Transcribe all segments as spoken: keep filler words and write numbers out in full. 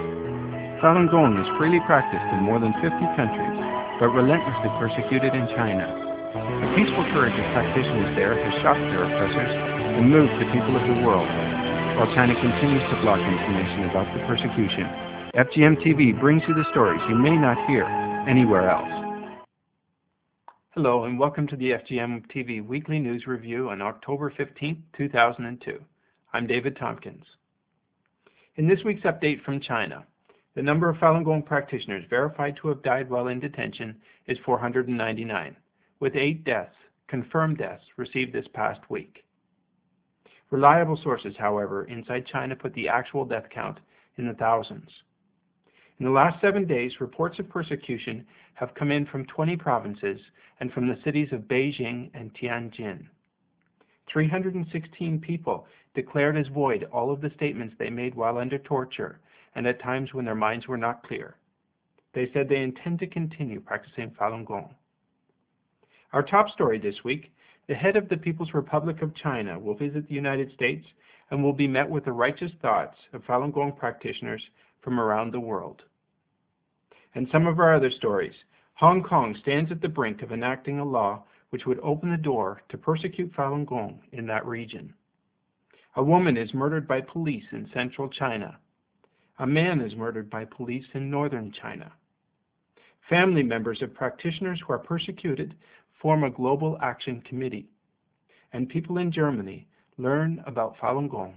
Falun Gong is freely practiced in more than fifty countries, but relentlessly persecuted in China. The peaceful courage of practitioners there has shocked their oppressors and moved the people of the world, while China continues to block information about the persecution. F G M T V brings you the stories you may not hear anywhere else. Hello, and welcome to the F G M T V Weekly News Review on October fifteenth, two thousand two. I'm David Tompkins. In this week's update from China, the number of Falun Gong practitioners verified to have died while in detention is four hundred ninety-nine, with eight deaths, confirmed deaths, received this past week. Reliable sources, however, inside China put the actual death count in the thousands. In the last seven days, reports of persecution have come in from twenty provinces and from the cities of Beijing and Tianjin. three hundred sixteen people declared as void all of the statements they made while under torture and at times when their minds were not clear. They said they intend to continue practicing Falun Gong. Our top story this week, the head of the People's Republic of China will visit the United States and will be met with the righteous thoughts of Falun Gong practitioners from around the world. And some of our other stories, Hong Kong stands at the brink of enacting a law which would open the door to persecute Falun Gong in that region. A woman is murdered by police in central China. A man is murdered by police in northern China. Family members of practitioners who are persecuted form a global action committee. And people in Germany learn about Falun Gong.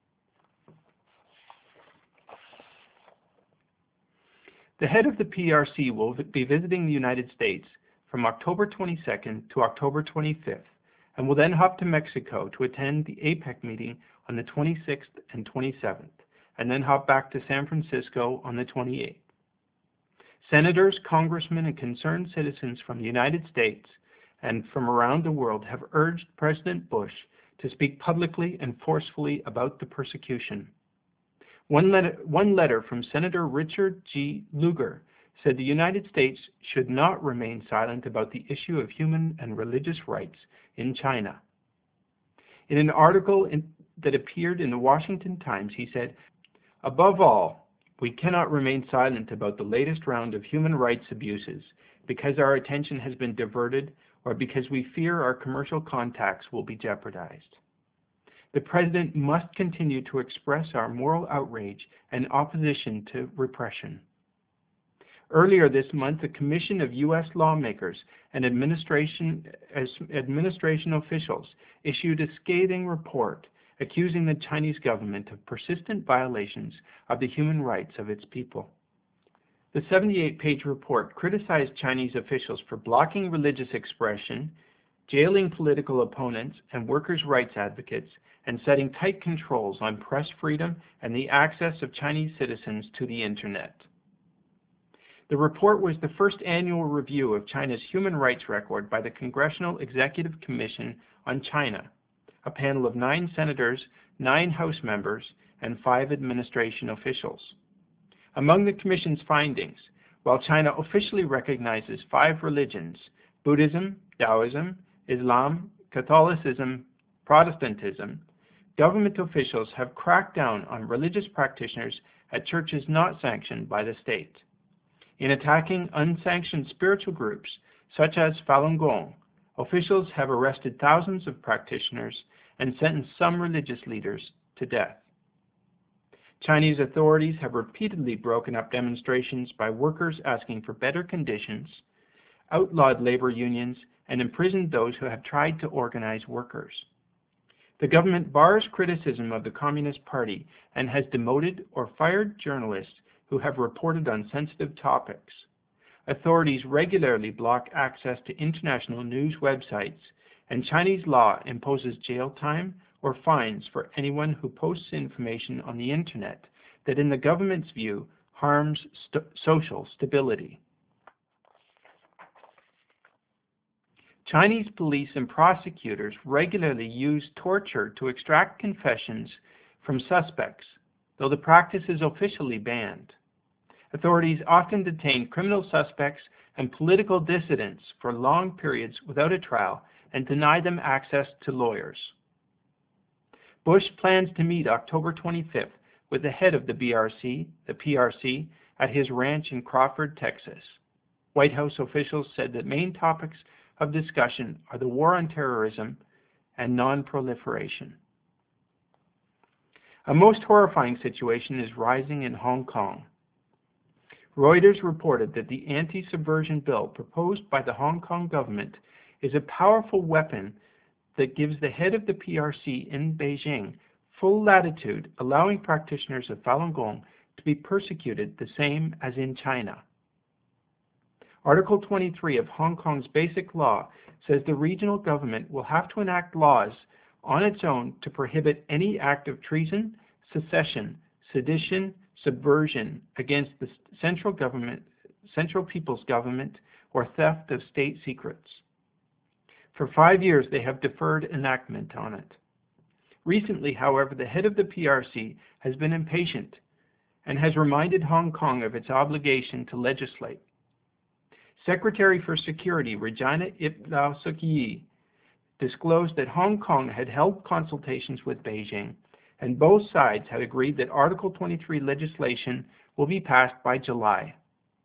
The head of the P R C will be visiting the United States from October twenty-second to October twenty-fifth, and will then hop to Mexico to attend the APEC meeting on the twenty-sixth and twenty-seventh, and then hop back to San Francisco on the twenty-eighth. Senators, congressmen, and concerned citizens from the United States and from around the world have urged President Bush to speak publicly and forcefully about the persecution. One letter, one letter from Senator Richard G. Lugar said the United States should not remain silent about the issue of human and religious rights in China. In an article in, that appeared in the Washington Times, he said, "Above all, we cannot remain silent about the latest round of human rights abuses because our attention has been diverted or because we fear our commercial contacts will be jeopardized. The President must continue to express our moral outrage and opposition to repression." Earlier this month, a commission of U S lawmakers and administration, as administration officials issued a scathing report accusing the Chinese government of persistent violations of the human rights of its people. The seventy-eight page report criticized Chinese officials for blocking religious expression, jailing political opponents and workers' rights advocates, and setting tight controls on press freedom and the access of Chinese citizens to the Internet. The report was the first annual review of China's human rights record by the Congressional Executive Commission on China, a panel of nine senators, nine House members, and five administration officials. Among the Commission's findings, while China officially recognizes five religions, Buddhism, Taoism, Islam, Catholicism, Protestantism, government officials have cracked down on religious practitioners at churches not sanctioned by the state. In attacking unsanctioned spiritual groups, such as Falun Gong, officials have arrested thousands of practitioners and sentenced some religious leaders to death. Chinese authorities have repeatedly broken up demonstrations by workers asking for better conditions, outlawed labor unions, and imprisoned those who have tried to organize workers. The government bars criticism of the Communist Party and has demoted or fired journalists who have reported on sensitive topics. Authorities regularly block access to international news websites, and Chinese law imposes jail time or fines for anyone who posts information on the Internet that, in the government's view, harms st- social stability. Chinese police and prosecutors regularly use torture to extract confessions from suspects, though the practice is officially banned. Authorities often detain criminal suspects and political dissidents for long periods without a trial and deny them access to lawyers. Bush plans to meet October twenty-fifth with the head of the B R C, the P R C, at his ranch in Crawford, Texas. White House officials said that main topics of discussion are the war on terrorism and non-proliferation. A most horrifying situation is rising in Hong Kong. Reuters reported that the anti-subversion bill proposed by the Hong Kong government is a powerful weapon that gives the head of the P R C in Beijing full latitude, allowing practitioners of Falun Gong to be persecuted the same as in China. Article twenty-three of Hong Kong's Basic Law says the regional government will have to enact laws on its own to prohibit any act of treason, secession, sedition, subversion against the central government, central people's government, or theft of state secrets. For five years, they have deferred enactment on it. Recently, however, the head of the P R C has been impatient and has reminded Hong Kong of its obligation to legislate. Secretary for Security Regina Ip Lau Suk Yi disclosed that Hong Kong had held consultations with Beijing, and both sides had agreed that Article twenty-three legislation will be passed by July.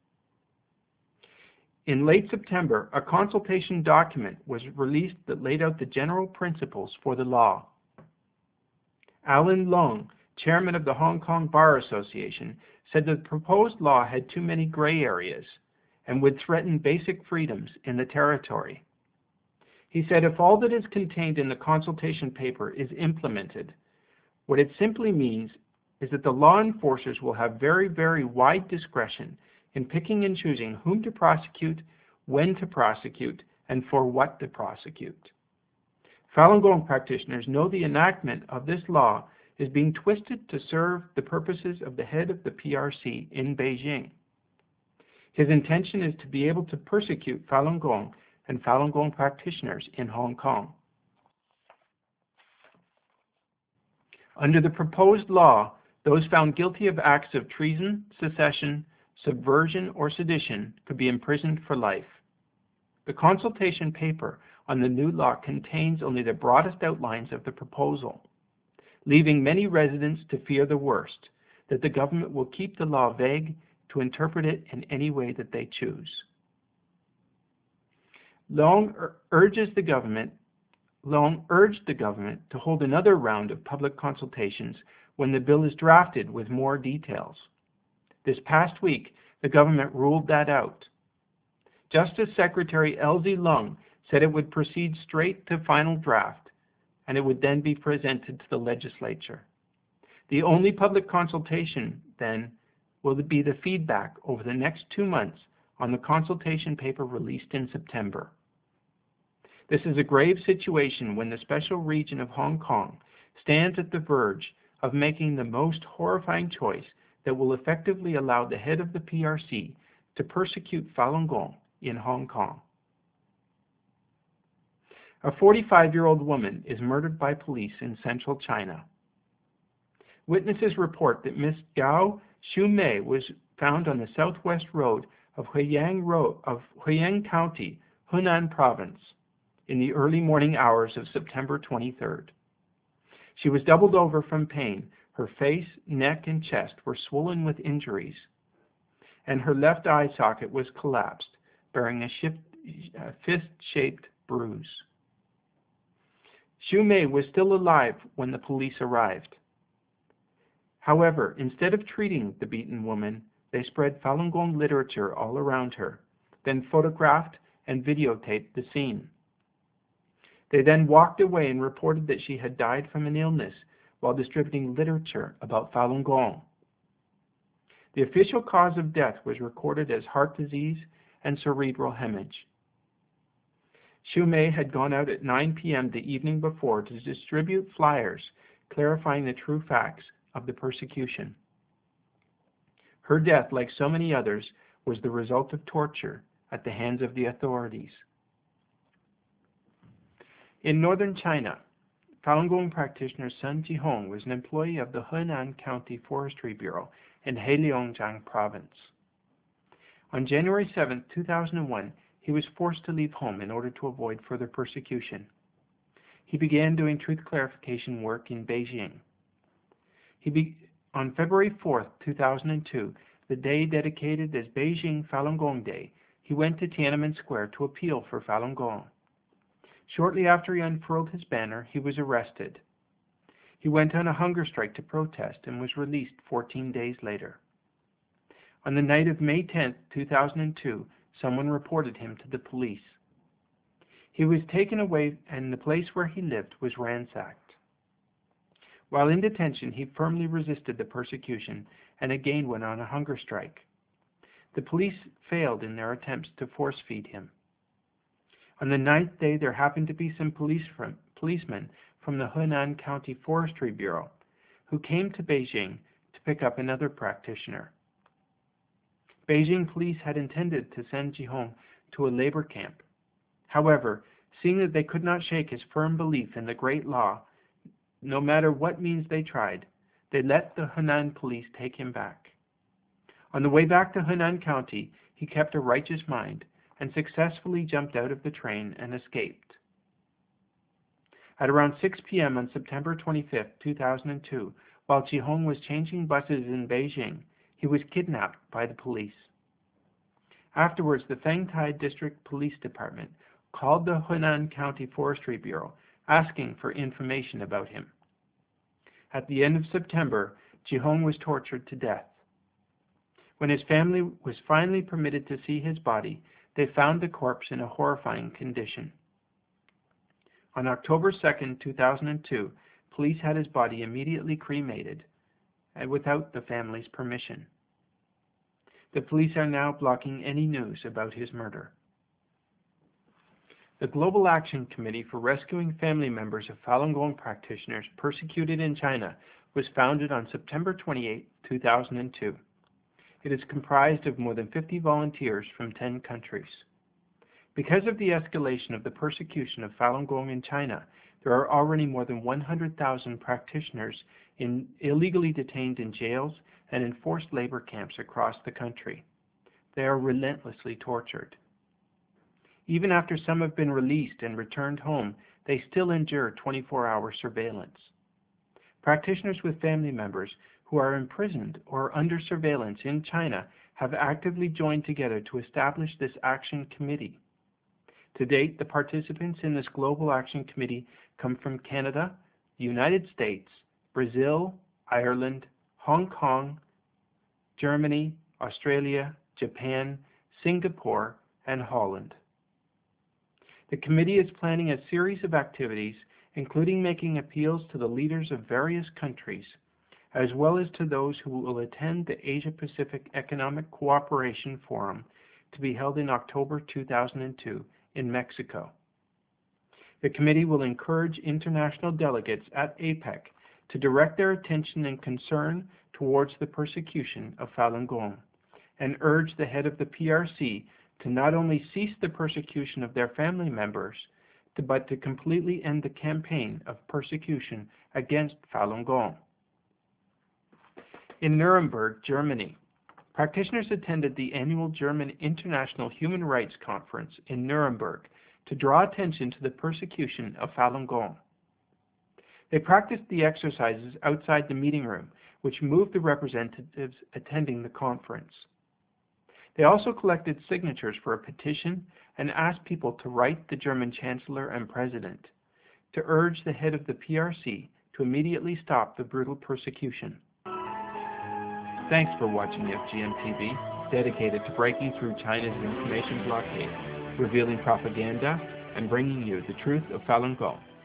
In late September, a consultation document was released that laid out the general principles for the law. Alan Leung, chairman of the Hong Kong Bar Association, said that the proposed law had too many gray areas and would threaten basic freedoms in the territory. He said if all that is contained in the consultation paper is implemented, what it simply means is that the law enforcers will have very, very wide discretion in picking and choosing whom to prosecute, when to prosecute, and for what to prosecute. Falun Gong practitioners know the enactment of this law is being twisted to serve the purposes of the head of the P R C in Beijing. His intention is to be able to persecute Falun Gong and Falun Gong practitioners in Hong Kong. Under the proposed law, those found guilty of acts of treason, secession, subversion, or sedition could be imprisoned for life. The consultation paper on the new law contains only the broadest outlines of the proposal, leaving many residents to fear the worst, that the government will keep the law vague to interpret it in any way that they choose. Leung urges the government, Leung urged the government to hold another round of public consultations when the bill is drafted with more details. This past week, the government ruled that out. Justice Secretary Elzie Leung said it would proceed straight to final draft, and it would then be presented to the legislature. The only public consultation, then, will be the feedback over the next two months on the consultation paper released in September. This is a grave situation when the special region of Hong Kong stands at the verge of making the most horrifying choice that will effectively allow the head of the P R C to persecute Falun Gong in Hong Kong. A forty-five-year-old woman is murdered by police in central China. Witnesses report that Miss Gao Shumei was found on the southwest road of Huiyang, road, of Huiyang County, Hunan Province, in the early morning hours of September twenty-third. She was doubled over from pain. Her face, neck, and chest were swollen with injuries, and her left eye socket was collapsed, bearing a, a fist-shaped bruise. Shumei was still alive when the police arrived. However, instead of treating the beaten woman, they spread Falun Gong literature all around her, then photographed and videotaped the scene. They then walked away and reported that she had died from an illness while distributing literature about Falun Gong. The official cause of death was recorded as heart disease and cerebral hemorrhage. Shumei had gone out at nine p m the evening before to distribute flyers clarifying the true facts of the persecution. Her death, like so many others, was the result of torture at the hands of the authorities. In northern China, Falun Gong practitioner Sun Jihong was an employee of the Henan County Forestry Bureau in Heilongjiang Province. On January seventh, two thousand one, he was forced to leave home in order to avoid further persecution. He began doing truth clarification work in Beijing. He, be, On February fourth, two thousand two, the day dedicated as Beijing Falun Gong Day, he went to Tiananmen Square to appeal for Falun Gong. Shortly after he unfurled his banner, he was arrested. He went on a hunger strike to protest and was released fourteen days later. On the night of May tenth, two thousand two, someone reported him to the police. He was taken away and the place where he lived was ransacked. While in detention, he firmly resisted the persecution and again went on a hunger strike. The police failed in their attempts to force-feed him. On the ninth day, there happened to be some police from, policemen from the Henan County Forestry Bureau who came to Beijing to pick up another practitioner. Beijing police had intended to send Jihong to a labor camp. However, seeing that they could not shake his firm belief in the Great Law, no matter what means they tried, they let the Henan police take him back. On the way back to Henan County, he kept a righteous mind and successfully jumped out of the train and escaped. At around six p m on September twenty-fifth, two thousand two, while Jihong was changing buses in Beijing, he was kidnapped by the police. Afterwards, the Fengtai District Police Department called the Henan County Forestry Bureau, asking for information about him. At the end of September, Jihong was tortured to death. When his family was finally permitted to see his body, they found the corpse in a horrifying condition. On October second, two thousand two, police had his body immediately cremated, and without the family's permission. The police are now blocking any news about his murder. The Global Action Committee for Rescuing Family Members of Falun Gong Practitioners Persecuted in China was founded on September twenty-eighth, two thousand two. It is comprised of more than fifty volunteers from ten countries. Because of the escalation of the persecution of Falun Gong in China, there are already more than one hundred thousand practitioners in, illegally detained in jails and in forced labor camps across the country. They are relentlessly tortured. Even after some have been released and returned home, they still endure twenty-four hour surveillance. Practitioners with family members who are imprisoned or under surveillance in China have actively joined together to establish this action committee. To date, the participants in this Global Action Committee come from Canada, the United States, Brazil, Ireland, Hong Kong, Germany, Australia, Japan, Singapore, and Holland. The committee is planning a series of activities, including making appeals to the leaders of various countries, as well as to those who will attend the Asia-Pacific Economic Cooperation Forum to be held in October two thousand two in Mexico. The committee will encourage international delegates at APEC to direct their attention and concern towards the persecution of Falun Gong, and urge the head of the P R C to not only cease the persecution of their family members, to, but to completely end the campaign of persecution against Falun Gong. In Nuremberg, Germany, practitioners attended the annual German International Human Rights Conference in Nuremberg to draw attention to the persecution of Falun Gong. They practiced the exercises outside the meeting room, which moved the representatives attending the conference. They also collected signatures for a petition and asked people to write the German Chancellor and President to urge the head of the P R C to immediately stop the brutal persecution. Thanks for watching F G M T V, dedicated to breaking through China's information blockade, revealing propaganda, and bringing you the truth of Falun Gong.